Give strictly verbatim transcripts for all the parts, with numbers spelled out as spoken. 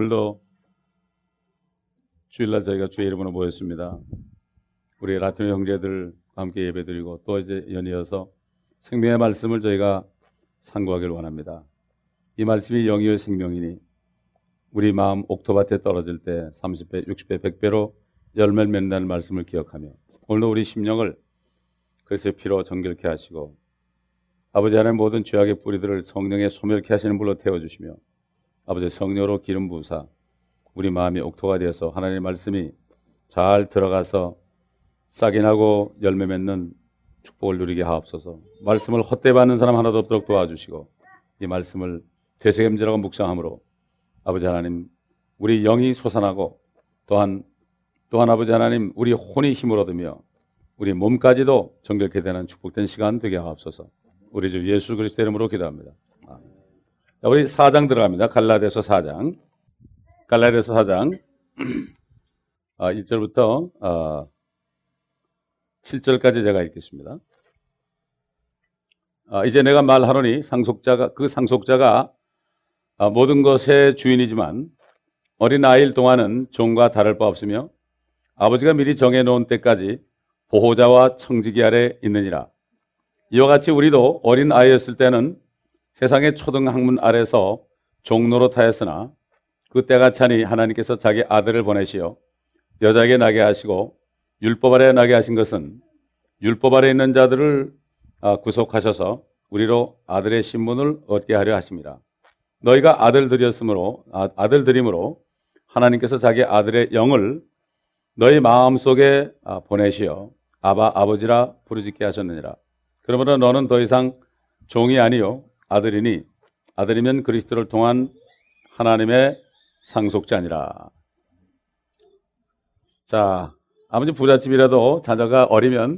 오늘도 주일날 저희가 주의 이름으로 모였습니다. 우리 라틴어 형제들과 함께 예배드리고 또 이제 연이어서 생명의 말씀을 저희가 상고하기를 원합니다. 이 말씀이 영이요 생명이니 우리 마음 옥토밭에 떨어질 때 삼십 배, 육십 배, 백 배로 열매를 맺는다는 말씀을 기억하며 오늘도 우리 심령을 그리스도의 피로 정결케 하시고 아버지 하나님 모든 죄악의 뿌리들을 성령의 소멸케 하시는 불로 태워주시며 아버지 성령으로 기름 부으사 우리 마음이 옥토가 되어서 하나님의 말씀이 잘 들어가서 싹이 나고 열매 맺는 축복을 누리게 하옵소서. 말씀을 헛되이 받는 사람 하나도 없도록 도와주시고 이 말씀을 되새김질하고 묵상함으로 아버지 하나님 우리 영이 솟아나고 또한 또한 아버지 하나님 우리 혼이 힘을 얻으며 우리 몸까지도 정결케 되는 축복된 시간 되게 하옵소서. 우리 주 예수 그리스도 이름으로 기도합니다. 아멘. 자, 우리 사 장 들어갑니다. 갈라디아서 사 장. 갈라디아서 사 장 아, 일 절부터 아, 칠 절까지 제가 읽겠습니다. 아, 이제 내가 말하노니 상속자가 그 상속자가 아, 모든 것의 주인이지만 어린 아이일 동안은 종과 다를 바 없으며 아버지가 미리 정해놓은 때까지 보호자와 청지기 아래 있느니라. 이와 같이 우리도 어린 아이였을 때는 세상의 초등학문 아래서 종노릇하였으나 그 때가 차니 하나님께서 자기 아들을 보내시어 여자에게 나게 하시고 율법 아래 나게 하신 것은 율법 아래 있는 자들을 구속하셔서 우리로 아들의 신분을 얻게 하려 하십니다. 너희가 아들들이었으므로 아들들이므로 하나님께서 자기 아들의 영을 너희 마음속에 보내시어 아바 아버지라 부르짖게 하셨느니라. 그러므로 너는 더 이상 종이 아니요 아들이니 아들이면 그리스도를 통한 하나님의 상속자니라. 자, 아무리 부잣집이라도 자녀가 어리면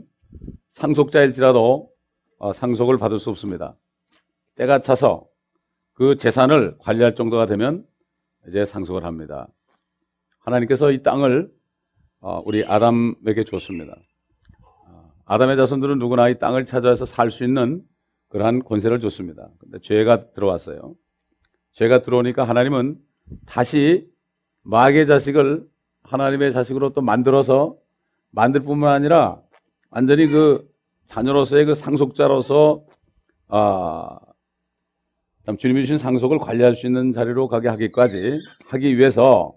상속자일지라도 어, 상속을 받을 수 없습니다. 때가 차서 그 재산을 관리할 정도가 되면 이제 상속을 합니다. 하나님께서 이 땅을 어, 우리 아담에게 줬습니다. 어, 아담의 자손들은 누구나 이 땅을 찾아서 살 수 있는 그러한 권세를 줬습니다. 근데 죄가 들어왔어요. 죄가 들어오니까 하나님은 다시 마귀의 자식을 하나님의 자식으로 또 만들어서 만들 뿐만 아니라 완전히 그 자녀로서의 그 상속자로서 아, 참 주님이 주신 상속을 관리할 수 있는 자리로 가게 하기까지 하기 위해서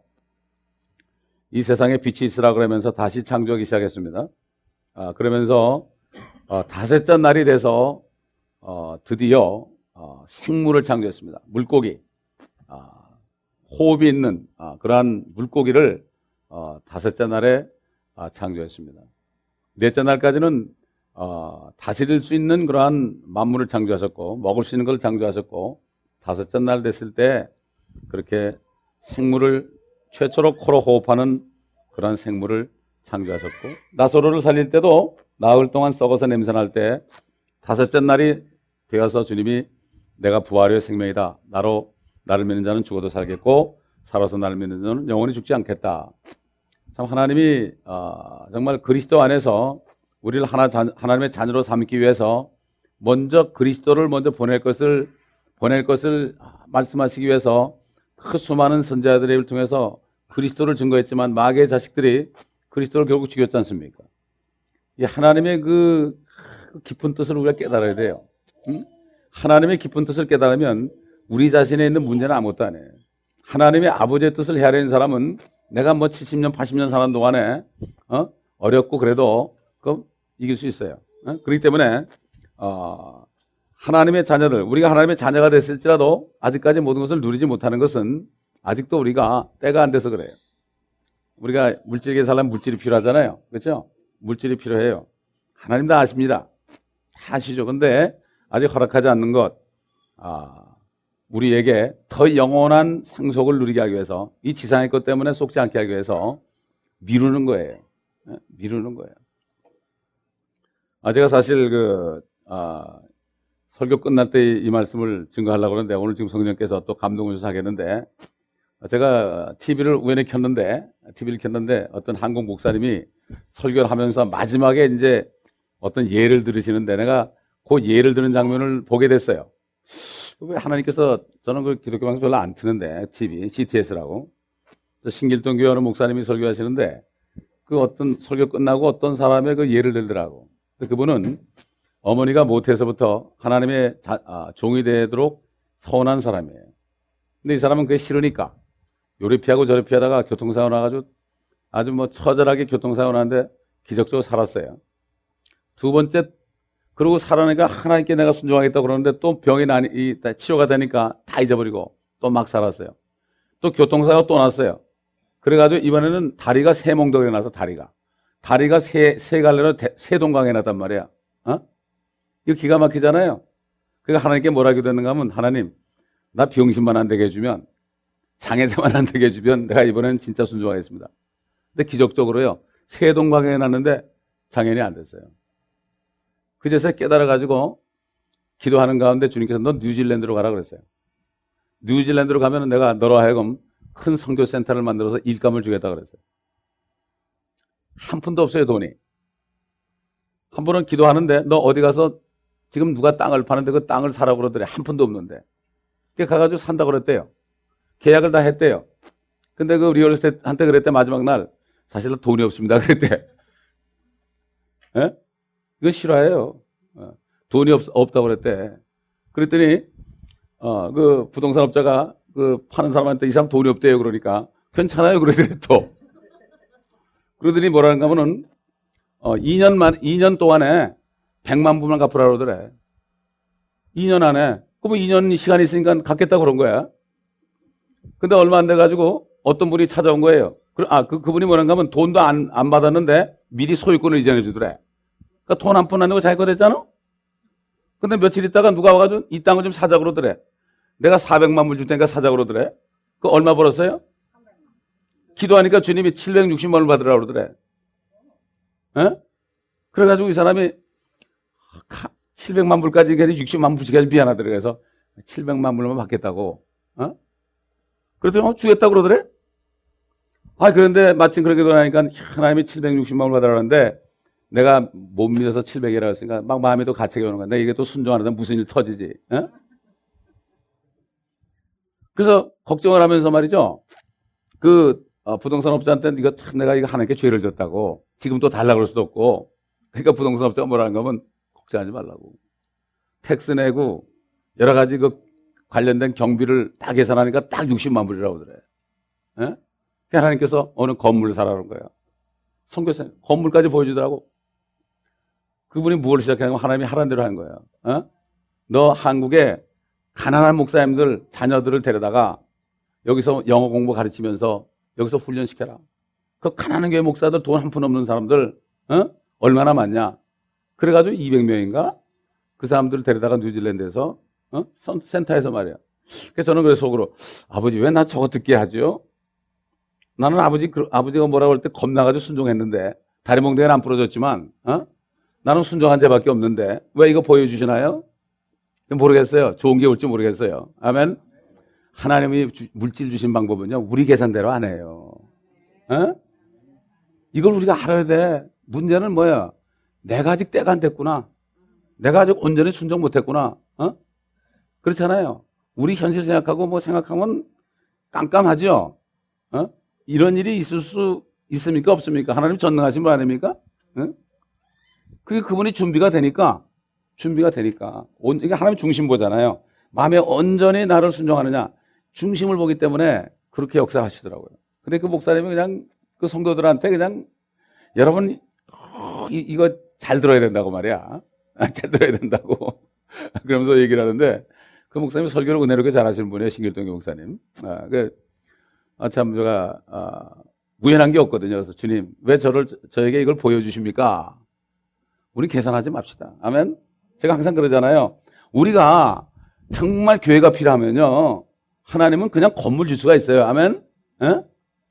이 세상에 빛이 있으라 그러면서 다시 창조하기 시작했습니다. 아, 그러면서 어, 다섯째 날이 돼서 어, 드디어 어, 생물을 창조했습니다. 물고기, 아, 호흡이 있는 아, 그러한 물고기를 어, 다섯째 날에 아, 창조했습니다. 넷째 날까지는 어, 다스릴 수 있는 그러한 만물을 창조하셨고 먹을 수 있는 걸 창조하셨고 다섯째 날 됐을 때 그렇게 생물을 최초로 코로 호흡하는 그러한 생물을 창조하셨고 나사로를 살릴 때도 나흘 동안 썩어서 냄새날 때 다섯째 날이 되어서 주님이 내가 부활의 생명이다. 나로 나를 믿는 자는 죽어도 살겠고 살아서 나를 믿는 자는 영원히 죽지 않겠다. 참 하나님이 어, 정말 그리스도 안에서 우리를 하나 자, 하나님의 자녀로 삼기 위해서 먼저 그리스도를 먼저 보낼 것을 보낼 것을 말씀하시기 위해서 그 수많은 선지자들의 입을 통해서 그리스도를 증거했지만 마귀의 자식들이 그리스도를 결국 죽였지 않습니까? 이 하나님의 그 깊은 뜻을 우리가 깨달아야 돼요. 응? 하나님의 깊은 뜻을 깨달으면 우리 자신에 있는 문제는 아무것도 아니에요. 하나님의 아버지의 뜻을 헤아리는 사람은 내가 뭐 칠십 년, 팔십 년 사는 동안에 어? 어렵고 그래도 그 이길 수 있어요. 어? 그렇기 때문에 어, 하나님의 자녀를 우리가 하나님의 자녀가 됐을지라도 아직까지 모든 것을 누리지 못하는 것은 아직도 우리가 때가 안 돼서 그래요. 우리가 물질에게 살려면 물질이 필요하잖아요. 그렇죠? 물질이 필요해요. 하나님 다 아십니다. 다 아시죠. 근데 아직 허락하지 않는 것 아, 우리에게 더 영원한 상속을 누리게 하기 위해서 이 지상의 것 때문에 속지 않게 하기 위해서 미루는 거예요. 미루는 거예요. 아, 제가 사실 그 아, 설교 끝날 때 이 말씀을 증거하려고 그러는데 오늘 지금 성령께서 또 감동을 주셔서 하겠는데 제가 티비를 우연히 켰는데 티비를 켰는데 어떤 한국 목사님이 설교를 하면서 마지막에 이제 어떤 예를 들으시는데 내가 그 예를 드는 장면을 보게 됐어요. 왜 하나님께서 저는 그 기독교 방송 별로 안 트는데 티비 씨티에스라고 신길동 교회 어느 목사님이 설교하시는데 그 어떤 설교 끝나고 어떤 사람의 그 예를 들더라고. 그분은 어머니가 모태에서부터 하나님의 자, 아, 종이 되도록 서운한 사람이에요. 근데 이 사람은 그게 싫으니까 요리 피하고 저리 피하다가 교통사고 나가지고 아주 뭐 처절하게 교통사고 나는데 기적적으로 살았어요. 두 번째, 그러고 살아나니까 하나님께 내가 순종하겠다고 그러는데 또 병이 나니, 이, 치료가 되니까 다 잊어버리고 또 막 살았어요. 또 교통사고가 또 났어요. 그래가지고 이번에는 다리가 세 몽둥이가 나서 다리가. 다리가 세, 세 갈래로 대, 세 동강에 났단 말이야. 어? 이거 기가 막히잖아요. 그러니까 하나님께 뭐라 기도했는가 하면 하나님, 나 병신만 안 되게 해주면, 장애자만 안 되게 해주면 내가 이번에는 진짜 순종하겠습니다. 근데 기적적으로요, 세 동강에 났는데 장애인이 안 됐어요. 그제서 깨달아가지고 기도하는 가운데 주님께서 너 뉴질랜드로 가라 그랬어요. 뉴질랜드로 가면 내가 너로 하여금 큰 선교센터를 만들어서 일감을 주겠다 그랬어요. 한 푼도 없어요, 돈이. 한 번은 기도하는데 너 어디 가서 지금 누가 땅을 파는데 그 땅을 사라고 그러더래. 한 푼도 없는데. 그게 가가지고 산다고 그랬대요. 계약을 다 했대요. 근데 그 리얼에스테이트한테 그랬대. 마지막 날 사실 돈이 없습니다 그랬대. 예? 이거 실화예요. 어, 돈이 없, 없다고 그랬대. 그랬더니 어, 그 부동산 업자가 그 파는 사람한테 이 사람 돈이 없대요. 그러니까 괜찮아요. 그러더래 또. 그러더니 뭐라는가 하면은 어, 이 년만, 이 년 동안에 백만 불만 갚으라 그러더래. 이 년 안에. 그럼 이 년 시간이 있으니까 갚겠다고 그런 거야. 근데 얼마 안 돼가지고 어떤 분이 찾아온 거예요. 아, 그, 그분이 뭐라는가 하면 돈도 안, 안 받았는데 미리 소유권을 이전해 주더래. 그러니까 돈 한 푼 안 내고 자기 거 됐잖아? 근데 며칠 있다가 누가 와가지고 이 땅을 좀 사자 그러더래. 내가 사백만 불 줄 테니까 사자 그러더래. 그 얼마 벌었어요? 기도하니까 주님이 칠백육십만 불 받으라 그러더래. 에? 그래가지고 이 사람이 칠백만 불까지 육십만 불씩 미안하더래. 그래서 칠백만 불만 받겠다고. 어? 그랬더니 어, 주겠다고 그러더래. 아, 그런데 마침 그렇게 도나니까 하나님이 칠백육십만 불 받으라는데 내가 못 믿어서 칠백이라고 했으니까 막 마음이 또 가책이 오는 거야. 내가 이게 또 순종하려다 무슨 일 터지지. 어? 그래서 걱정을 하면서 말이죠. 그 어, 부동산 업자한테 이거 참 내가 이거 하나님께 죄를 졌다고 지금 또 달라고 그럴 수도 없고 그러니까 부동산 업자가 뭐라는 거면 걱정하지 말라고. 텍스 내고 여러 가지 그 관련된 경비를 다 계산하니까 딱 육십만 불이라고 그래. 예? 하나님께서 어느 건물을 사라는 거야. 선교사 건물까지 보여주더라고. 그분이 무엇을 시작하냐면 하나님이 하라는 대로 하는 거야. 어? 너 한국에 가난한 목사님들 자녀들을 데려다가 여기서 영어 공부 가르치면서 여기서 훈련시켜라. 그 가난한 교회 목사들 돈 한 푼 없는 사람들 어? 얼마나 많냐. 그래가지고 이백 명인가 그 사람들을 데려다가 뉴질랜드에서 어? 센터에서 말이야. 그래서 저는 그래서 속으로 아버지 왜 나 저거 듣게 하죠? 나는 아버지, 아버지가 뭐라고 할 때 겁나가지고 순종했는데 다리 몽둥이는 안 부러졌지만 어? 나는 순종한 죄밖에 없는데 왜 이거 보여주시나요? 모르겠어요. 좋은 게 올지 모르겠어요. 아멘. 하나님이 주, 물질 주신 방법은요 우리 계산대로 안 해요. 어? 이걸 우리가 알아야 돼. 문제는 뭐야? 내가 아직 때가 안 됐구나. 내가 아직 온전히 순종 못했구나. 어? 그렇잖아요. 우리 현실 생각하고 뭐 생각하면 깜깜하죠. 어? 이런 일이 있을 수 있습니까? 없습니까? 하나님 전능하신 분 아닙니까? 어? 그게 그분이 준비가 되니까 준비가 되니까 이게 하나님 중심 보잖아요. 마음에 온전히 나를 순종하느냐 중심을 보기 때문에 그렇게 역사를 하시더라고요. 근데 그 목사님이 그냥 그 성도들한테 그냥 여러분 어, 이, 이거 잘 들어야 된다고 말이야. 잘 들어야 된다고 그러면서 얘기를 하는데 그 목사님 설교를 은혜롭게 잘하시는 분이에요. 신길동 목사님. 아, 그, 아, 참 제가 아, 우연한 게 없거든요. 그래서 주님 왜 저를 저에게 이걸 보여주십니까? 우리 계산하지 맙시다. 아멘. 제가 항상 그러잖아요. 우리가 정말 교회가 필요하면요. 하나님은 그냥 건물 줄 수가 있어요. 아멘. 에?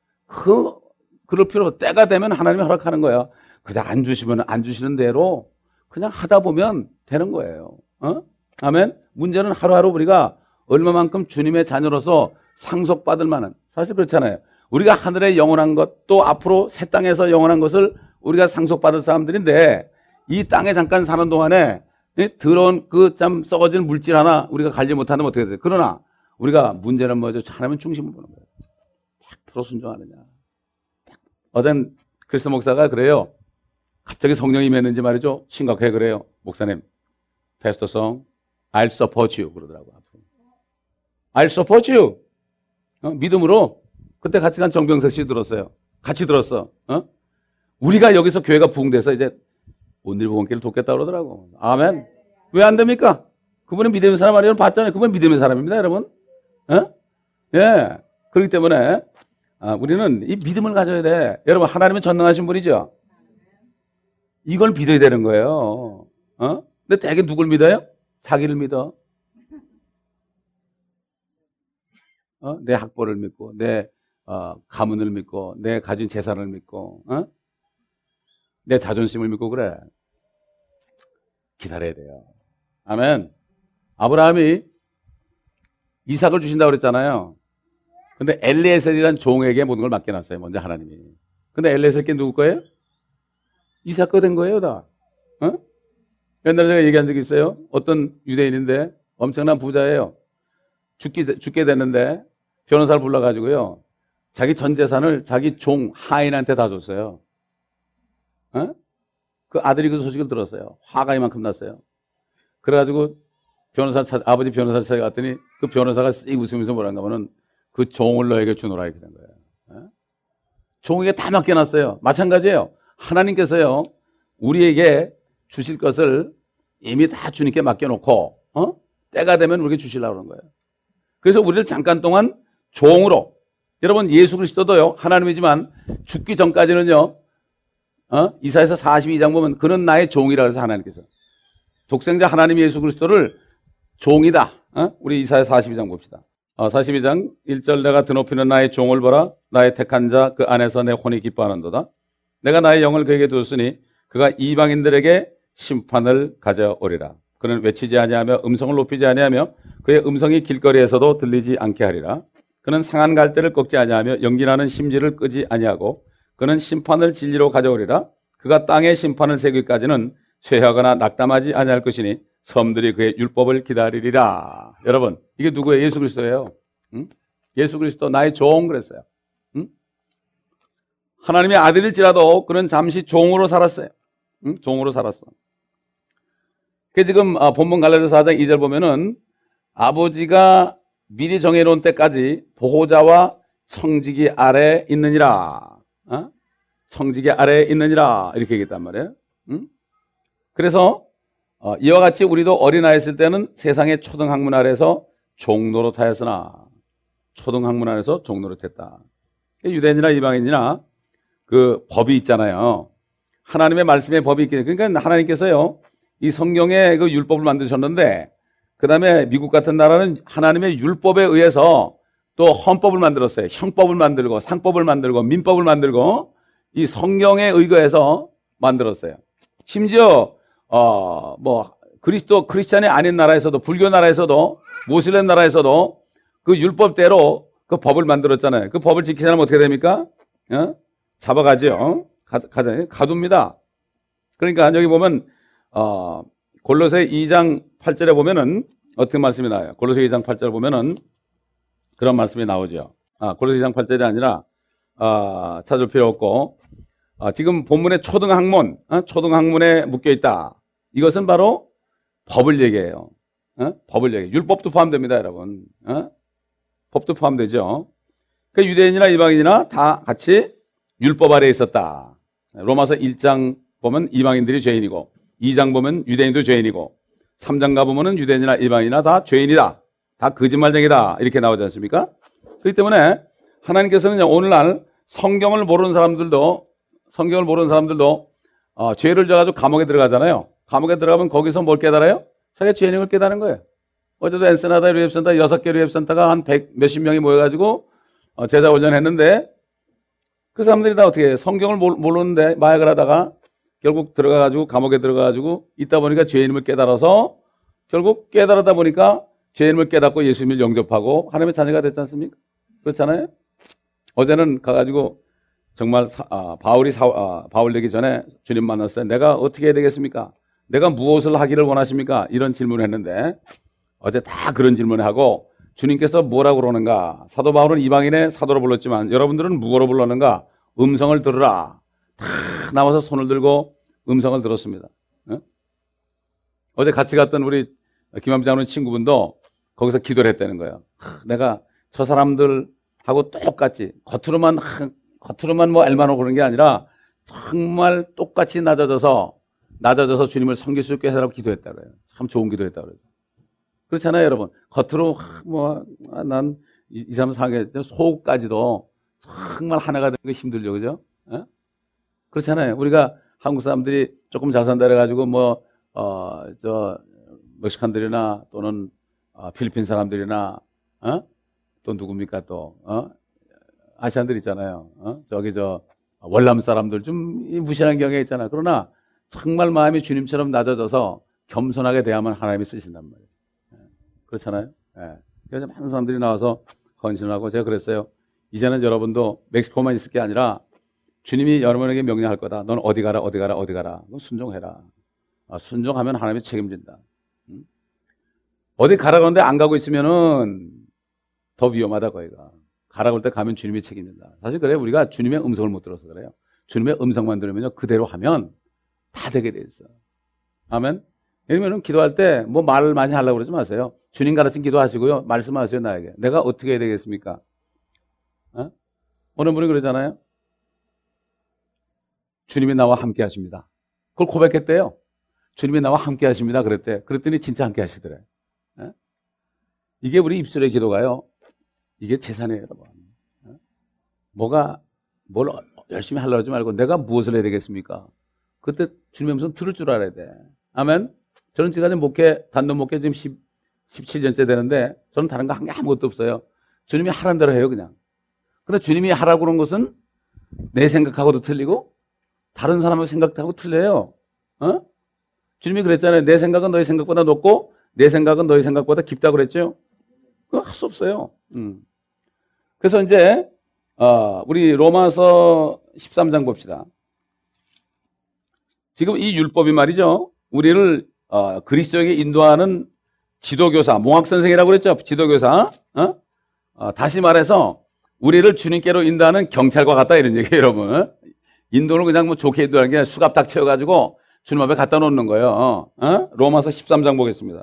그, 그럴 필요 없어. 때가 되면 하나님이 허락하는 거야. 그냥 안 주시면 안 주시는 대로 그냥 하다 보면 되는 거예요. 어? 아멘. 문제는 하루하루 우리가 얼마만큼 주님의 자녀로서 상속받을 만한, 사실 그렇잖아요. 우리가 하늘에 영원한 것, 또 앞으로 새 땅에서 영원한 것을 우리가 상속받을 사람들인데 이 땅에 잠깐 사는 동안에 더러운 그 참 썩어진 물질 하나 우리가 관리 못하면 어떻게 돼요? 그러나 우리가 문제는 뭐죠? 하나님은 중심을 보는 거예요. 퍼센트 순종하느냐. 어젠 크리스 목사가 그래요. 갑자기 성령이 임했는지 말이죠. 심각하게 그래요. 목사님, 패스터송, I'll support you 그러더라고요. I'll support you. 어? 믿음으로 그때 같이 간 정병석 씨 들었어요. 같이 들었어. 어? 우리가 여기서 교회가 부흥돼서 이제 오늘 부흥길을 돕겠다 그러더라고. 아멘. 왜 안 됩니까? 그분은 믿음의 사람 아니에요? 봤잖아요. 그분은 믿음의 사람입니다, 여러분. 어? 예. 그렇기 때문에 아, 우리는 이 믿음을 가져야 돼. 여러분, 하나님은 전능하신 분이죠. 이걸 믿어야 되는 거예요. 어? 근데 대개 누굴 믿어요? 자기를 믿어. 어? 내 학벌을 믿고, 내 어, 가문을 믿고, 내 가진 재산을 믿고, 어? 내 자존심을 믿고 그래. 기다려야 돼요. 아멘. 아브라함이 이삭을 주신다고 그랬잖아요. 근데 엘리에셀이란 종에게 모든 걸 맡겨놨어요. 먼저 하나님이. 근데 엘리에셀께 누구 거예요? 이삭 거 된 거예요, 다. 어? 옛날에 제가 얘기한 적이 있어요. 어떤 유대인인데 엄청난 부자예요. 죽기, 죽게 됐는데 변호사를 불러가지고요. 자기 전 재산을 자기 종 하인한테 다 줬어요. 어? 그 아들이 그 소식을 들었어요. 화가 이만큼 났어요. 그래가지고 변호사 찾, 아버지 변호사 찾아갔더니 그 변호사가 씩 웃으면서 뭐라는가 하면은 그 종을 너에게 주노라 이렇게 된 거예요. 어? 종에게 다 맡겨놨어요. 마찬가지예요. 하나님께서요, 우리에게 주실 것을 이미 다 주님께 맡겨놓고, 어? 때가 되면 우리에게 주시려고 그러는 거예요. 그래서 우리를 잠깐 동안 종으로, 여러분 예수 그리스도도요, 하나님이지만 죽기 전까지는요, 어? 이사야서 사십이 장 보면 그는 나의 종이라 해서 하나님께서. 독생자 하나님 예수 그리스도를 종이다. 어? 우리 이사야 사십이 장 봅시다. 어, 사십이 장 일 절 내가 드높이는 나의 종을 보라. 나의 택한 자 그 안에서 내 혼이 기뻐하는도다. 내가 나의 영을 그에게 두었으니 그가 이방인들에게 심판을 가져오리라. 그는 외치지 아니하며 음성을 높이지 아니하며 그의 음성이 길거리에서도 들리지 않게 하리라. 그는 상한 갈대를 꺾지 아니하며 연기나는 심지를 끄지 아니하고 그는 심판을 진리로 가져오리라. 그가 땅의 심판을 세기까지는 쇠하거나 낙담하지 아니할 것이니 섬들이 그의 율법을 기다리리라. 여러분, 이게 누구예요? 예수 그리스도예요. 응? 예수 그리스도 나의 종 그랬어요. 응? 하나님의 아들일지라도 그는 잠시 종으로 살았어요. 응? 종으로 살았어. 그 지금 본문 갈라디아서 사 장 이 절 보면은 아버지가 미리 정해놓은 때까지 보호자와 청지기 아래에 있느니라. 어? 청지기 아래에 있느니라 이렇게 얘기했단 말이에요. 응? 그래서 어, 이와 같이 우리도 어린아이였을 때는 세상의 초등학문 아래에서 종노릇하였으나 초등학문 안에서 종노릇했다. 유대인이나 이방인이나 그 법이 있잖아요. 하나님의 말씀의 법이 있기 때문에 그러니까 하나님께서요 이 성경에 그 율법을 만드셨는데 그 다음에 미국 같은 나라는 하나님의 율법에 의해서 또 헌법을 만들었어요. 형법을 만들고 상법을 만들고 민법을 만들고 이 성경에 의거해서 만들었어요. 심지어 어 뭐 그리스도 크리스찬이 아닌 나라에서도 불교 나라에서도 모슬렘 나라에서도 그 율법대로 그 법을 만들었잖아요. 그 법을 지키지 않으면 어떻게 됩니까? 어? 잡아가죠. 어? 가, 가자, 가둡니다. 그러니까 여기 보면 어, 골로새 이 장 팔 절에 보면은 어떻게 말씀이 나와요? 골로새 이 장 팔 절 보면은 그런 말씀이 나오죠. 아, 골로새 이 장 팔 절이 아니라 아, 찾을 필요 없고 아, 지금 본문의 초등학문, 어? 초등학문에 묶여 있다. 이것은 바로 법을 얘기해요. 어? 법을 얘기해요. 율법도 포함됩니다, 여러분. 어? 법도 포함되죠. 그 유대인이나 이방인이나 다 같이 율법 아래에 있었다. 로마서 일 장 보면 이방인들이 죄인이고 이 장 보면 유대인도 죄인이고 삼 장 가보면 유대인이나 이방인이나 다 죄인이다. 다 거짓말쟁이다. 이렇게 나오지 않습니까? 그렇기 때문에 하나님께서는 오늘날 성경을 모르는 사람들도 성경을 모르는 사람들도 어, 죄를 져가지고 감옥에 들어가잖아요. 감옥에 들어가면 거기서 뭘 깨달아요? 자기가 죄인인 걸 깨달은 거예요. 어제도 엔세나다 리앱센터 여섯 개 리앱센터가 한 백 몇십 명이 모여가지고 어, 제자 훈련했는데 그 사람들이 다 어떻게 해요? 성경을 모르는데 마약을 하다가 결국 들어가가지고 감옥에 들어가가지고 있다 보니까 죄인임을 깨달아서 결국 깨달았다 보니까 죄인임을 깨닫고 예수님을 영접하고 하나님의 자녀가 됐지 않습니까? 그렇잖아요? 어제는 가가지고 정말 사, 아, 바울이 사, 아, 바울 되기 전에 주님 만났을 때 내가 어떻게 해야 되겠습니까? 내가 무엇을 하기를 원하십니까? 이런 질문을 했는데 어제 다 그런 질문을 하고 주님께서 뭐라고 그러는가? 사도 바울은 이방인의 사도로 불렀지만 여러분들은 무엇로 불렀는가? 음성을 들으라. 다 나와서 손을 들고 음성을 들었습니다. 어? 어제 같이 갔던 우리 김함 장로님 친구분도 거기서 기도를 했다는 거예요. 내가 저 사람들하고 똑같이 겉으로만 겉으로만 뭐 알만하고 그런 게 아니라 정말 똑같이 낮아져서 낮아져서 주님을 섬길 수 있게 해달라고 기도했다고 해요. 참 좋은 기도했다고 그래요. 그렇잖아요, 여러분. 겉으로 뭐 난 이 사람 상하게 속까지도 정말 하나가 되는 게 힘들죠, 그죠? 어? 그렇잖아요. 우리가 한국 사람들이 조금 잘 산다 해가지고 뭐 어 저 멕시칸들이나 또는 어, 필리핀 사람들이나 어? 또 누굽니까 또 어? 아시안들 있잖아요. 어? 저기 저 월남 사람들 좀 무시하는 경향이 있잖아요. 그러나 정말 마음이 주님처럼 낮아져서 겸손하게 대하면 하나님이 쓰신단 말이에요. 그렇잖아요. 예. 그래서 많은 사람들이 나와서 헌신을 하고 제가 그랬어요. 이제는 여러분도 멕시코만 있을 게 아니라 주님이 여러분에게 명령할 거다. 넌 어디 가라, 어디 가라, 어디 가라. 넌 순종해라. 아, 순종하면 하나님이 책임진다. 응? 어디 가라 그러는데 안 가고 있으면은 더 위험하다, 거기가. 가라 그럴 때 가면 주님이 책임진다. 사실 그래요. 우리가 주님의 음성을 못 들어서 그래요. 주님의 음성만 들으면요. 그대로 하면 다 되게 돼 있어. 아멘. 그러면은 기도할 때 뭐 말을 많이 하려고 그러지 마세요. 주님 가르친 기도하시고요. 말씀하세요, 나에게. 내가 어떻게 해야 되겠습니까? 어? 어느 분이 그러잖아요. 주님이 나와 함께 하십니다. 그걸 고백했대요. 주님이 나와 함께 하십니다. 그랬대. 그랬더니 진짜 함께 하시더래. 어? 이게 우리 입술의 기도가요. 이게 재산이에요, 여러분. 어? 뭐가, 뭘 열심히 하려고 하지 말고 내가 무엇을 해야 되겠습니까? 그때 주님의 음성 들을 줄 알아야 돼. 아멘? 저는 지금까지 목회, 단독 목회 지금 십칠 년째 되는데 저는 다른 거 한 게 아무것도 없어요. 주님이 하라는 대로 해요, 그냥. 근데 주님이 하라고 그런 것은 내 생각하고도 틀리고 다른 사람의 생각하고 틀려요. 어? 주님이 그랬잖아요. 내 생각은 너희 생각보다 높고 내 생각은 너희 생각보다 깊다고 그랬죠. 그거 할 수 없어요. 음. 그래서 이제 어, 우리 로마서 십삼 장 봅시다. 지금 이 율법이 말이죠. 우리를 어, 그리스도에게 인도하는 지도교사, 몽학선생이라고 그랬죠. 지도교사. 어? 어, 다시 말해서 우리를 주님께로 인도하는 경찰과 같다 이런 얘기예요, 여러분. 인도는 그냥 뭐 좋게 인도하는 게 아니라 수갑 딱 채워가지고 주님 앞에 갖다 놓는 거예요. 어? 어? 로마서 십삼 장 보겠습니다.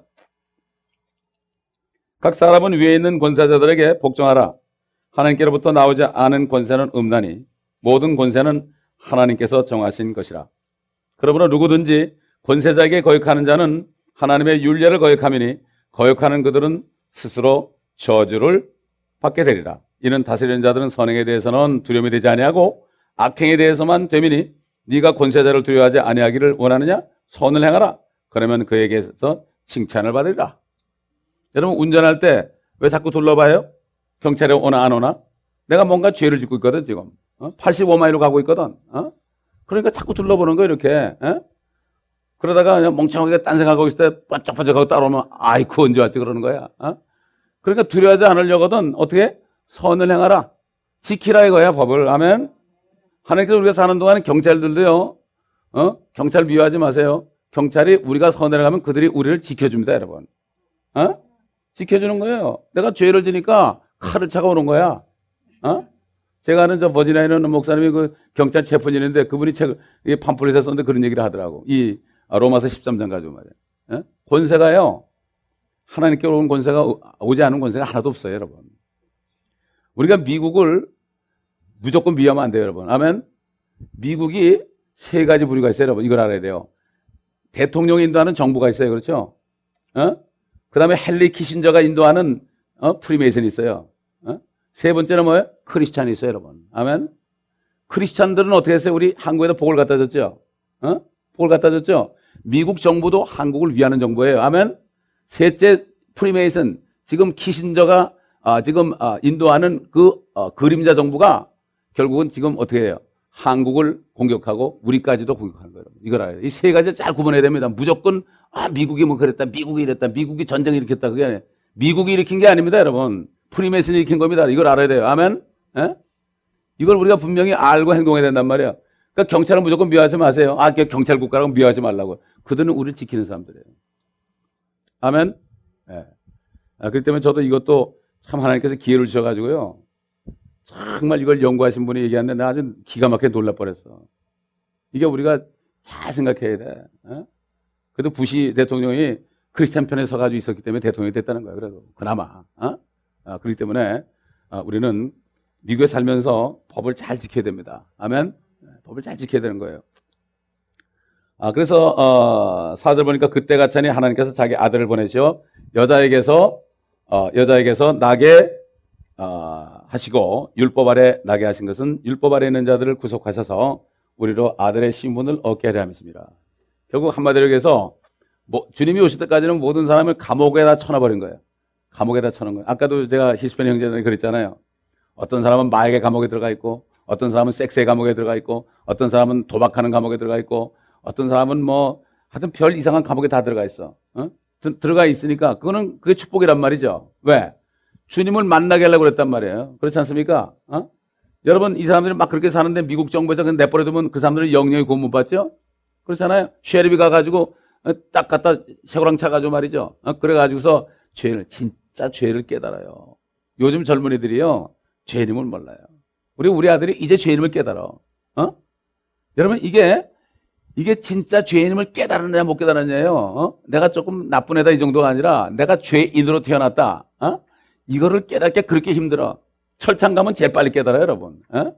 각 사람은 위에 있는 권세자들에게 복종하라. 하나님께로부터 나오지 않은 권세는 없나니 모든 권세는 하나님께서 정하신 것이라. 그러므로 누구든지 권세자에게 거역하는 자는 하나님의 율례를 거역함이니 거역하는 그들은 스스로 저주를 받게 되리라. 이는 다스리는 자들은 선행에 대해서는 두려움이 되지 아니하고 악행에 대해서만 되미니 네가 권세자를 두려워하지 아니하기를 원하느냐? 선을 행하라. 그러면 그에게서 칭찬을 받으리라. 여러분 운전할 때 왜 자꾸 둘러봐요? 경찰이 오나 안 오나? 내가 뭔가 죄를 짓고 있거든 지금. 어? 팔십오 마일로 가고 있거든. 어? 그러니까 자꾸 둘러보는 거예요 이렇게. 어? 그러다가 그냥 멍청하게 딴 생각하고 있을 때 번쩍번쩍하고 따라오면 아이쿠 언제 왔지 그러는 거야. 어? 그러니까 두려워하지 않으려거든 어떻게? 선을 행하라. 지키라 이거야 법을. 아멘. 하나님께서 우리가 사는 동안 경찰들도요. 어? 경찰 미워하지 마세요. 경찰이 우리가 선을 행하면 그들이 우리를 지켜줍니다 여러분. 어? 지켜주는 거예요. 내가 죄를 지니까 칼을 차고 오는 거야. 어? 제가 아는 저 버지니아에 있는 목사님이 그 경찰 체포인인데 그분이 책을 팜플렛에 썼는데 그런 얘기를 하더라고. 이 로마서 십삼 장 가지고 말이에요. 어? 권세가요. 하나님께 온 권세가 오지 않은 권세가 하나도 없어요, 여러분. 우리가 미국을 무조건 미워하면 안 돼요, 여러분. 아멘. 미국이 세 가지 부류가 있어요, 여러분. 이걸 알아야 돼요. 대통령이 인도하는 정부가 있어요, 그렇죠? 어? 그 다음에 헨리 키신저가 인도하는 어? 프리메이슨이 있어요. 어? 세 번째는 뭐예요? 크리스찬이 있어요, 여러분. 아멘. 크리스찬들은 어떻게 했어요? 우리 한국에도 복을 갖다 줬죠? 어? 복을 갖다 줬죠? 미국 정부도 한국을 위하는 정부예요. 아멘. 셋째, 프리메이슨. 지금 키신저가 아, 지금 아, 인도하는 그 어, 그림자 정부가 결국은 지금 어떻게 해요? 한국을 공격하고 우리까지도 공격하는 거예요. 이걸 알아요. 이 세 가지를 잘 구분해야 됩니다. 무조건 아 미국이 뭐 그랬다, 미국이 이랬다, 미국이 전쟁을 일으켰다. 그게 아니에요. 미국이 일으킨 게 아닙니다, 여러분. 프리메이슨이 일으킨 겁니다. 이걸 알아야 돼요. 아멘. 에? 이걸 우리가 분명히 알고 행동해야 된단 말이에요. 그러니까 경찰은 무조건 미워하지 마세요. 아, 경찰 국가라고 미워하지 말라고. 그들은 우리를 지키는 사람들이에요. 아멘. 예. 아, 그렇기 때문에 저도 이것도 참 하나님께서 기회를 주셔가지고요. 정말 이걸 연구하신 분이 얘기하는데 나 아주 기가 막히게 놀랄 뻔했어. 이게 우리가 잘 생각해야 돼. 어? 그래도 부시 대통령이 크리스찬 편에 서가지고 있었기 때문에 대통령이 됐다는 거예요. 그래도 그나마. 어? 아, 그렇기 때문에 아, 우리는 미국에 살면서 법을 잘 지켜야 됩니다. 아멘. 법을 잘 지켜야 되는 거예요. 아, 그래서 어, 사절 보니까 그때가 차니 하나님께서 자기 아들을 보내시어 여자에게서 어, 여자에게서 나게 어, 하시고 율법 아래 나게 하신 것은 율법 아래 있는 자들을 구속하셔서 우리로 아들의 신분을 얻게 하려 함이십니다. 결국 한마디로 해서 뭐, 주님이 오실 때까지는 모든 사람을 감옥에다 쳐놔버린 거예요. 감옥에다 쳐놓은 거예요. 아까도 제가 히스패니 형제들이 그랬잖아요. 어떤 사람은 마약의 감옥에 들어가 있고, 어떤 사람은 섹스의 감옥에 들어가 있고, 어떤 사람은 도박하는 감옥에 들어가 있고, 어떤 사람은 뭐 하여튼 별 이상한 감옥에 다 들어가 있어. 어? 드, 들어가 있으니까 그거는 그게 축복이란 말이죠. 왜? 주님을 만나게 하려고 그랬단 말이에요. 그렇지 않습니까? 어? 여러분, 이 사람들이 막 그렇게 사는데 미국 정부에서 그냥 내버려두면 그 사람들은 영영이 구원 못 받죠? 그렇잖아요. 셰리비 가가지고 딱 갖다 쇠고랑 차가지고 말이죠. 어? 그래가지고서 죄를, 진짜 죄를 깨달아요. 요즘 젊은이들이요, 죄인임을 몰라요. 우리, 우리 아들이 이제 죄인임을 깨달아. 어? 여러분, 이게, 이게 진짜 죄인임을 깨달았냐, 못 깨달았냐요. 어? 내가 조금 나쁜 애다 이 정도가 아니라 내가 죄인으로 태어났다. 어? 이거를 깨닫기 그렇게 힘들어. 철창 가면 제일 빨리 깨달아요, 여러분. 어?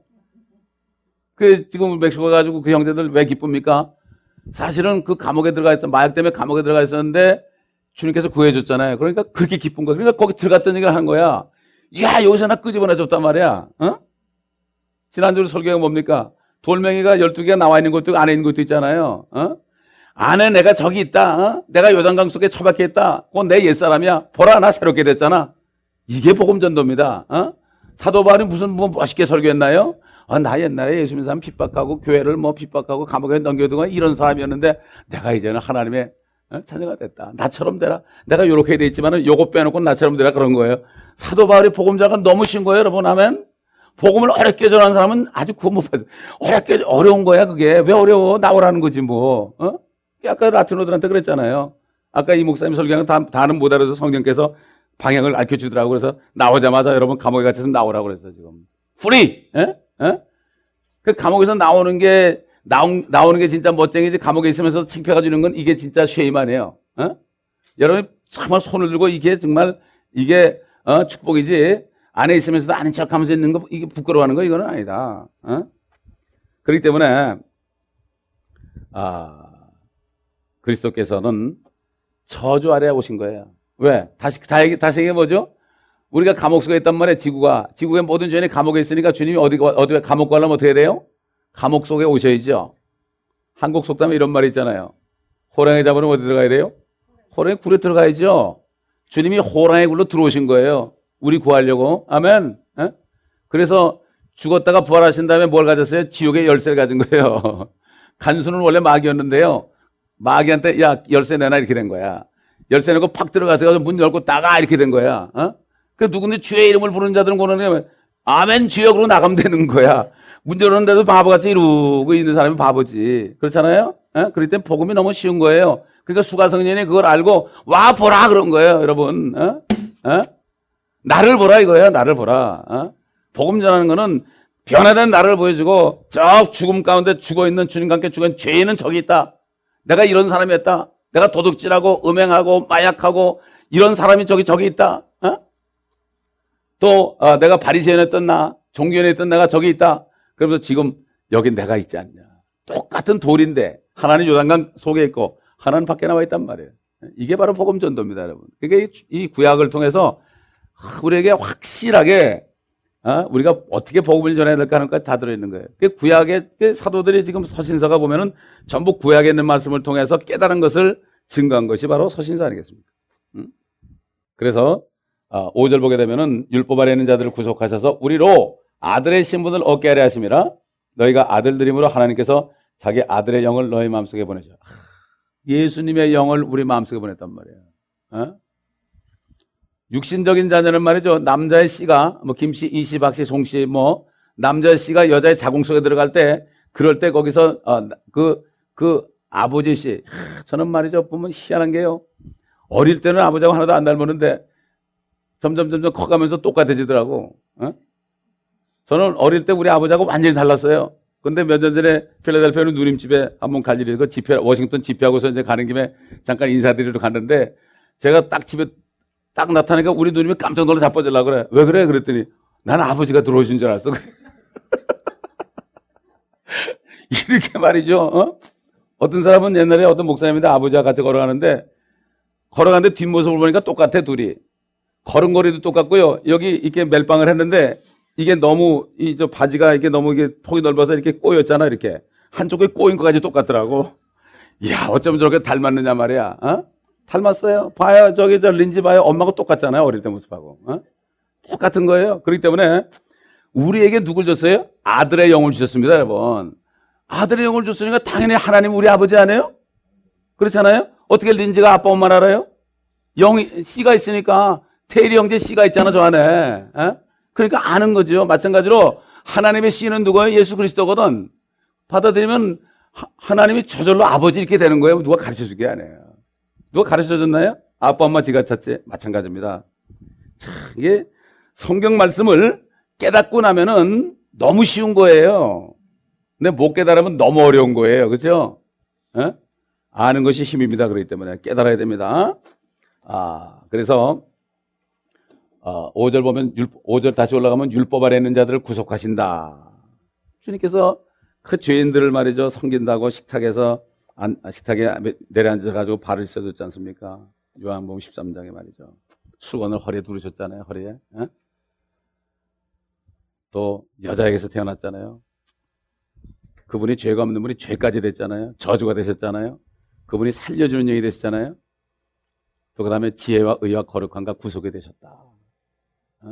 그, 지금 멕시코 가가지고 그 형제들 왜 기쁩니까? 사실은 그 감옥에 들어가 있던, 마약 때문에 감옥에 들어가 있었는데 주님께서 구해줬잖아요. 그러니까 그렇게 기쁜 거야. 그러니까 거기 들어갔던 얘기를 한 거야. 야, 여기서 나 끄집어내줬단 말이야. 어? 지난주로 설교가 뭡니까? 돌멩이가 열두 개가 나와 있는 것도 안에 있는 것도 있잖아요. 어? 안에 내가 저기 있다. 어? 내가 요단강 속에 처박혀 있다. 그건 내 옛사람이야. 보라, 나 새롭게 됐잖아. 이게 복음전도입니다. 어? 사도 바울이 무슨 뭐 멋있게 설교했나요? 어, 나 옛날에 예수 믿는 사람 핍박하고 교회를 뭐 핍박하고 감옥에 넘겨두고 이런 사람이었는데 내가 이제는 하나님의 어? 자녀가 됐다. 나처럼 되라. 내가 요렇게 돼 있지만은 요거 빼놓고 나처럼 되라 그런 거예요. 사도 바울이 복음자가 너무 신 거예요, 여러분. 아멘. 복음을 어렵게 전하는 사람은 아주 구원 못 받아. 어렵게, 어려운 거야, 그게. 왜 어려워? 나오라는 거지, 뭐. 어? 아까 라틴어들한테 그랬잖아요. 아까 이 목사님 설교한 다, 다는 못 알아서 성령께서 방향을 알려주더라고. 그래서 나오자마자 여러분 감옥에 갇혀서 나오라고 그랬어, 지금. 프리! 에? 에? 그 감옥에서 나오는 게, 나오, 나오는 게 진짜 멋쟁이지. 감옥에 있으면서 창피해가지는 건 이게 진짜 쉐임하네요. 어? 여러분, 정말 손을 들고 이게 정말, 이게, 어, 축복이지. 안에 있으면서도 아는 척 하면서 있는 거, 이게 부끄러워하는 거, 이거는 아니다. 어? 그렇기 때문에, 아, 그리스도께서는 저주 아래에 오신 거예요. 왜? 다시, 다시, 다시 이게 뭐죠? 우리가 감옥 속에 있단 말이에요, 지구가. 지구의 모든 죄인이 감옥에 있으니까 주님이 어디, 어디, 감옥 가려면 어떻게 돼요? 감옥 속에 오셔야죠. 한국 속담에 이런 말이 있잖아요. 호랑이 잡으면 어디 들어가야 돼요? 호랑이 굴에 들어가야죠. 주님이 호랑이 굴로 들어오신 거예요. 우리 구하려고. 아멘. 에? 그래서 죽었다가 부활하신 다음에 뭘 가졌어요? 지옥의 열쇠를 가진 거예요. 간수는 원래 마귀였는데요. 마귀한테 야 열쇠 내놔 이렇게 된 거야. 열쇠 내고 팍 들어가서 문 열고 나가 이렇게 된 거야. 어? 그 누군데 주의 이름을 부르는 자들은 고는 아멘 주여 그러고 나가면 되는 거야. 문 열었는데도 바보같이 이러고 있는 사람이 바보지. 그렇잖아요? 에? 그럴 땐 복음이 너무 쉬운 거예요. 그러니까 수가성년이 그걸 알고 와 보라 그런 거예요, 여러분. 어? 어? 나를 보라 이거예요. 나를 보라. 어? 복음 전하는 거는 변화된 나를 보여주고 저 죽음 가운데 죽어있는 주님과 함께 죽은 죄인은 저기 있다. 내가 이런 사람이었다. 내가 도둑질하고 음행하고 마약하고 이런 사람이 저기 저기 있다. 어? 또 어, 내가 바리새인했던 나, 종교인했던 내가 저기 있다. 그러면서 지금 여기 내가 있지 않냐. 똑같은 돌인데 하나는 요단강 속에 있고 하나는 밖에 나와 있단 말이에요. 이게 바로 복음 전도입니다, 여러분. 그러니까 이 구약을 통해서 우리에게 확실하게 어? 우리가 어떻게 복음을 전해야 될까 하는 것까지 다 들어있는 거예요. 그 구약의 그 사도들이 지금 서신서가 보면은 전부 구약에 있는 말씀을 통해서 깨달은 것을 증거한 것이 바로 서신서 아니겠습니까? 음? 그래서 어, 오 절 보게 되면은 율법 아래 있는 자들을 구속하셔서 우리로 아들의 신분을 얻게 하려 하심이라 너희가 아들들임으로 하나님께서 자기 아들의 영을 너희 마음속에 보내셔. 예수님의 영을 우리 마음속에 보냈단 말이에요. 어? 육신적인 자녀는 말이죠. 남자의 씨가 뭐 김씨, 이씨, 박씨, 송씨 뭐 남자의 씨가 여자의 자궁 속에 들어갈 때 그럴 때 거기서 어, 그, 그 아버지 씨 하, 저는 말이죠. 보면 희한한 게요. 어릴 때는 아버지하고 하나도 안 닮았는데 점점 점점 커가면서 똑같아지더라고. 어? 저는 어릴 때 우리 아버지하고 완전히 달랐어요. 근데 몇 년 전에 필라델피아는 누님집에 한번 갈 일이 있고 집회, 워싱턴 집회하고서 이제 가는 김에 잠깐 인사드리러 갔는데 제가 딱 집에 딱 나타나니까 우리 누님이 깜짝 놀라 자빠지려고 그래. 왜 그래? 그랬더니 나는 아버지가 들어오신 줄 알았어. 이렇게 말이죠. 어? 어떤 사람은 옛날에 어떤 목사님인데 아버지와 같이 걸어가는데 걸어가는데 뒷모습을 보니까 똑같아 둘이. 걸음걸이도 똑같고요. 여기 이렇게 멜빵을 했는데 이게 너무 이 저 바지가 이게 너무 이게 폭이 넓어서 이렇게 꼬였잖아. 이렇게 한쪽에 꼬인 것까지 똑같더라고. 이야 어쩌면 저렇게 닮았느냐 말이야. 어? 닮았어요. 봐요 저기 저 린지 봐요. 엄마하고 똑같잖아요. 어릴 때 모습하고. 어? 똑같은 거예요. 그렇기 때문에 우리에게 누굴 줬어요? 아들의 영을 주셨습니다, 여러분. 아들의 영을 줬으니까 당연히 하나님 우리 아버지 아니에요? 그렇잖아요? 어떻게 린지가 아빠 엄마를 알아요? 영이 씨가 있으니까 테일이 형제 씨가 있잖아 저 안에. 에? 그러니까 아는 거죠. 마찬가지로 하나님의 씨는 누구예요? 예수 그리스도거든. 받아들이면 하, 하나님이 저절로 아버지 이렇게 되는 거예요. 누가 가르쳐줄 게 아니에요. 누가 가르쳐줬나요? 아빠 엄마 지가 찾지. 마찬가지입니다. 참 이게 성경 말씀을 깨닫고 나면은 너무 쉬운 거예요. 근데 못 깨달으면 너무 어려운 거예요. 그렇죠? 에? 아는 것이 힘입니다. 그렇기 때문에 깨달아야 됩니다. 아, 그래서 어, 오 절 보면 오 절 다시 올라가면 율법 아래 있는 자들을 구속하신다. 주님께서 그 죄인들을 말이죠. 섬긴다고 식탁에서 안, 식탁에 내려앉아가지고 발을 씻어줬지 않습니까? 요한복음 십삼 장에 말이죠. 수건을 허리에 두르셨잖아요. 허리에. 에? 또 여자에게서 태어났잖아요. 그분이 죄가 없는 분이 죄까지 됐잖아요. 저주가 되셨잖아요. 그분이 살려주는 영이 되셨잖아요. 또 그 다음에 지혜와 의와 거룩함과 구속이 되셨다. 어?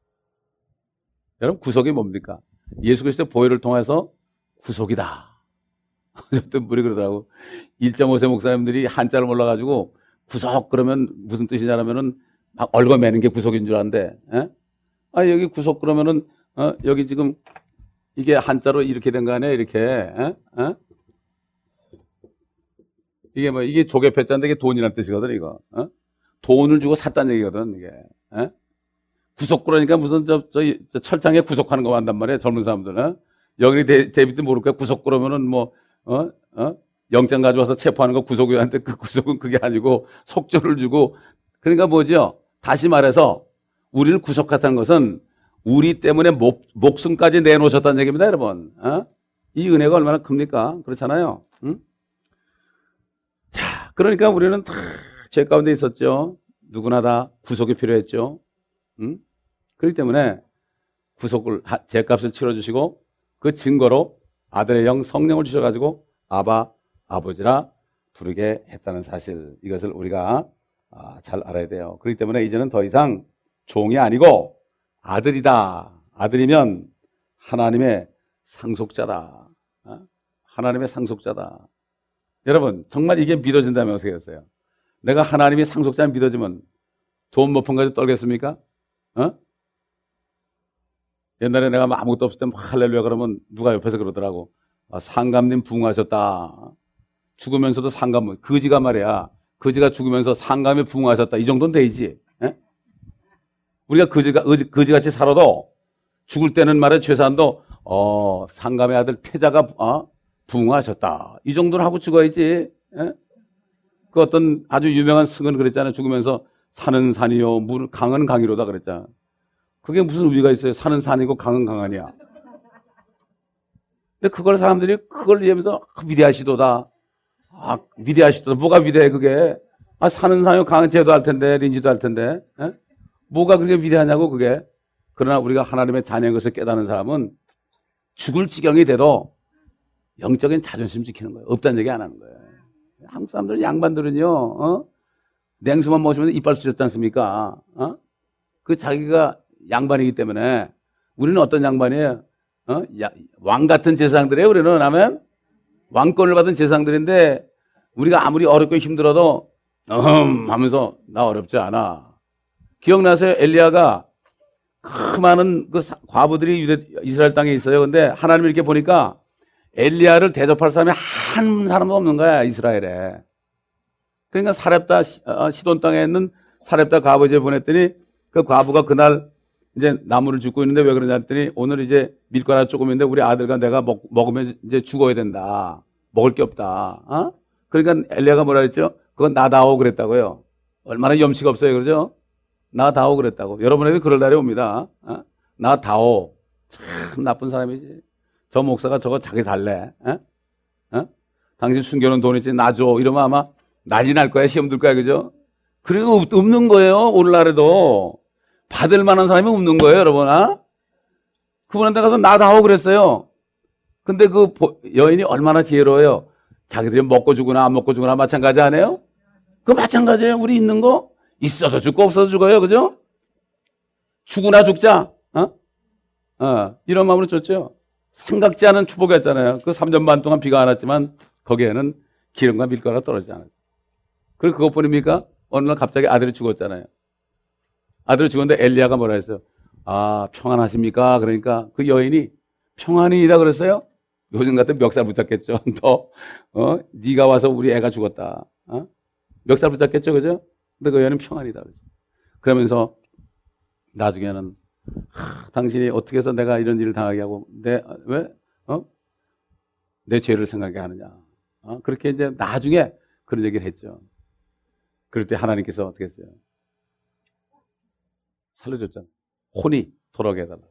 여러분 구속이 뭡니까? 예수 그리스도 보혈을 통해서 구속이다. 어떤 분이 그러더라고. 일 점 오 세 목사님들이 한자를 몰라가지고 구속 그러면 무슨 뜻이냐면은 막 얽어매는 게 구속인 줄 아는데, 에? 아 여기 구속 그러면은 어, 여기 지금 이게 한자로 이렇게 된 거 아니에요? 이렇게. 에? 에? 이게 뭐, 이게 조개 패자인데 이게 돈이라는 뜻이거든, 이거. 어? 돈을 주고 샀다는 얘기거든, 이게. 에? 구속 그러니까 무슨 저, 저, 저 철창에 구속하는 거 한단 말이에요, 젊은 사람들. 어? 여기 데이비드 모를까? 구속 그러면은 뭐, 어? 어? 영장 가져와서 체포하는 거 구속이한테 그 구속은 그게 아니고 속죄를 주고. 그러니까 뭐죠? 다시 말해서 우리를 구속했다는 것은 우리 때문에 목, 목숨까지 내놓으셨다는 얘기입니다, 여러분. 어? 이 은혜가 얼마나 큽니까? 그렇잖아요. 응? 자, 그러니까 우리는 다 죄 가운데 있었죠. 누구나 다 구속이 필요했죠. 응? 그렇기 때문에 구속을, 죄값을 치러주시고 그 증거로 아들의 영 성령을 주셔가지고 아바, 아버지라 부르게 했다는 사실. 이것을 우리가 잘 알아야 돼요. 그렇기 때문에 이제는 더 이상 종이 아니고 아들이다. 아들이면 하나님의 상속자다. 하나님의 상속자다. 여러분 정말 이게 믿어진다면 어떻게 했어요? 내가 하나님이 상속자를 믿어지면 돈 몇 푼 가지고 떨겠습니까? 어? 옛날에 내가 아무것도 없을 때 막 할렐루야 그러면 누가 옆에서 그러더라고. 아, 상감님 부흥하셨다. 죽으면서도 상감, 거지가 말이야. 거지가 죽으면서 상감에 부흥하셨다. 이 정도는 되지. 에? 우리가 거지가, 거지같이 살아도 죽을 때는 말이야 최소한도 어, 상감의 아들 태자가 어? 부흥하셨다. 이 정도는 하고 죽어야지. 에? 그 어떤 아주 유명한 승은 그랬잖아요. 죽으면서 산은 산이요, 물, 강은 강이로다 그랬잖아. 그게 무슨 의미가 있어요? 산은 산이고 강은 강 아니야. 근데 그걸 사람들이 그걸 이해하면서 아, 위대하시도다. 아, 위대하시도다. 뭐가 위대해 그게? 아, 산은 산이고 강은 쟤도 할 텐데, 린지도 할 텐데. 에? 뭐가 그렇게 위대하냐고 그게. 그러나 우리가 하나님의 자녀인 것을 깨닫는 사람은 죽을 지경이 돼도 영적인 자존심 지키는 거예요. 없다는 얘기 안 하는 거예요. 한국 사람들, 양반들은요, 어? 냉수만 먹으면 이빨 쑤셨지 않습니까? 어? 그 자기가 양반이기 때문에 우리는 어떤 양반이에요? 어? 야, 왕 같은 제사장들이에요, 우리는. 하면 왕권을 받은 제사장들인데 우리가 아무리 어렵고 힘들어도 음 하면서 나 어렵지 않아. 기억나세요? 엘리야가 그 많은 그 과부들이 유대, 이스라엘 땅에 있어요. 근데 하나님이 이렇게 보니까 엘리야를 대접할 사람이 한 사람도 없는 거야, 이스라엘에. 그러니까 사렙다, 시돈 땅에 있는 사렙다 과부지에 보냈더니 그 과부가 그날 이제 나무를 줍고 있는데 왜 그러냐 했더니 오늘 이제 밀가루 조금 있는데 우리 아들과 내가 먹, 먹으면 이제 죽어야 된다. 먹을 게 없다. 어? 그러니까 엘리야가 뭐라 그랬죠? 그건 나다오 그랬다고요. 얼마나 염치가 없어요. 그러죠? 나다오 그랬다고. 여러분에게 그럴 날이 옵니다. 어? 나다오. 참 나쁜 사람이지. 저 목사가 저거 자기 달래. 어? 어? 당신 숨겨놓은 돈 있지? 나 줘. 이러면 아마 난리 날 거야. 시험 들 거야. 그죠? 그리고 없는 거예요. 오늘날에도. 받을 만한 사람이 없는 거예요. 여러분. 아? 그분한테 가서 나다오 그랬어요. 근데 그 여인이 얼마나 지혜로워요. 자기들이 먹고 주거나 안 먹고 주거나 마찬가지 아니에요? 그 마찬가지예요. 우리 있는 거 있어도 죽고 없어도 죽어요. 그죠? 죽으나 죽자. 어? 어, 이런 마음으로 줬죠. 생각지 않은 축복이었잖아요. 그 삼 년 반 동안 비가 안 왔지만 거기에는 기름과 밀가루가 떨어지지 않았어요. 그리고 그것뿐입니까? 어느 날 갑자기 아들이 죽었잖아요. 아들이 죽었는데 엘리야가 뭐라 했어요? 아, 평안하십니까? 그러니까 그 여인이 평안이다 그랬어요? 요즘 같은 멱살 붙잡겠죠. 너, 어, 네가 와서 우리 애가 죽었다. 어? 멱살 붙잡겠죠, 그죠? 근데 그 여인은 평안이다. 그러죠. 그러면서 나중에는 하, 당신이 어떻게 해서 내가 이런 일을 당하게 하고 내 왜? 어? 내 죄를 생각하게 하느냐? 어? 그렇게 이제 나중에 그런 얘기를 했죠. 그럴 때 하나님께서 어떻게 했어요? 살려줬잖아요. 혼이 돌아오게 해달라고.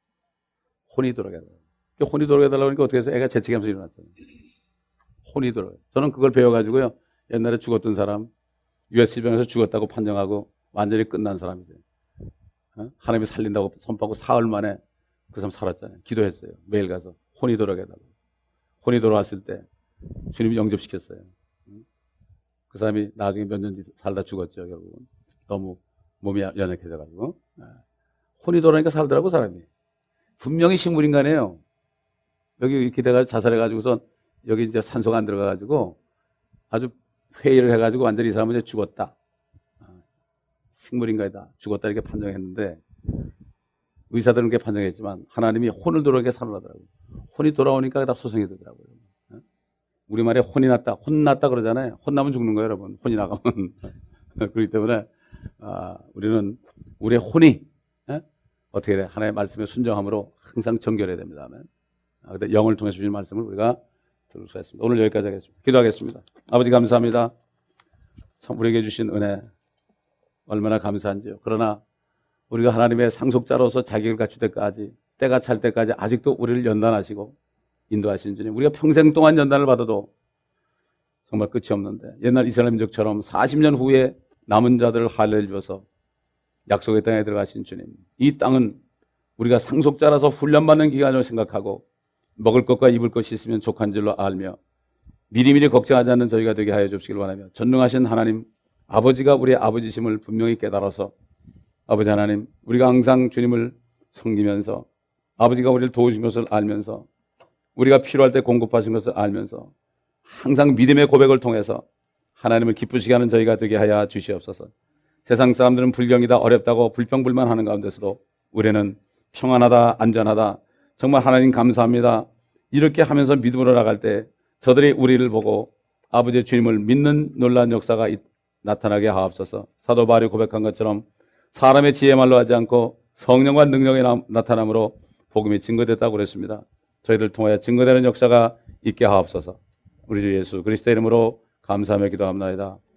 혼이 돌아오게 해달라고. 혼이 돌아오게 해달라고 하니까 어떻게 해서 애가 재채기하면서 일어났잖아요. 혼이 돌아오게. 저는 그걸 배워가지고요. 옛날에 죽었던 사람, 유에스병에서 죽었다고 판정하고 완전히 끝난 사람이세요. 어? 하나님이 살린다고 선포하고 사흘 만에 그 사람 살았잖아요. 기도했어요. 매일 가서 혼이 돌아오게 해달라고. 혼이 돌아왔을 때 주님이 영접시켰어요. 그 사람이 나중에 몇 년 살다 죽었죠. 결국은. 너무 몸이 연약해져가지고. 혼이 돌아오니까 살더라고 사람이. 분명히 식물인간이에요. 여기 이렇게 돼가지고 자살해가지고선 여기 이제 산소가 안 들어가가지고 아주 회의를 해가지고 완전히 이 사람은 이제 죽었다. 식물인간이다. 죽었다 이렇게 판정했는데 의사들은 그렇게 판정했지만 하나님이 혼을 돌아오게 살아나더라고요. 혼이 돌아오니까 다 소생이 되더라고요. 우리말에 혼이 났다. 혼났다 그러잖아요. 혼나면 죽는 거예요, 여러분. 혼이 나가면. 그렇기 때문에 아, 우리는 우리의 혼이 에? 어떻게 돼? 하나님의 말씀에 순종함으로 항상 정결해야 됩니다. 아멘. 아, 근데 영을 통해 주신 말씀을 우리가 들을 수 있습니다. 오늘 여기까지 하겠습니다. 기도하겠습니다. 아버지 감사합니다. 참 우리에게 주신 은혜 얼마나 감사한지요. 그러나 우리가 하나님의 상속자로서 자격을 갖출 때까지 때가 찰 때까지 아직도 우리를 연단하시고 인도하시는 주님. 우리가 평생 동안 연단을 받아도 정말 끝이 없는데 옛날 이스라엘 민족처럼 사십 년 후에 남은 자들을 할례를 주어서 약속의 땅에 들어가신 주님. 이 땅은 우리가 상속자라서 훈련받는 기간을 생각하고 먹을 것과 입을 것이 있으면 족한 줄로 알며 미리미리 걱정하지 않는 저희가 되게 하여 주시길 원하며 전능하신 하나님 아버지가 우리의 아버지심을 분명히 깨달아서 아버지 하나님 우리가 항상 주님을 섬기면서 아버지가 우리를 도우신 것을 알면서 우리가 필요할 때 공급하신 것을 알면서 항상 믿음의 고백을 통해서 하나님을 기쁘시게 하는 저희가 되게 하여 주시옵소서. 세상 사람들은 불경이다 어렵다고 불평불만하는 가운데서도 우리는 평안하다 안전하다 정말 하나님 감사합니다 이렇게 하면서 믿음으로 나갈 때 저들이 우리를 보고 아버지의 주님을 믿는 놀라운 역사가 나타나게 하옵소서. 사도 바울이 고백한 것처럼 사람의 지혜 말로 하지 않고 성령과 능력의 나타남으로 복음이 증거됐다고 그랬습니다. 저희들 통하여 증거되는 역사가 있게 하옵소서. 우리 주 예수 그리스도의 이름으로 감사하며 기도합니다.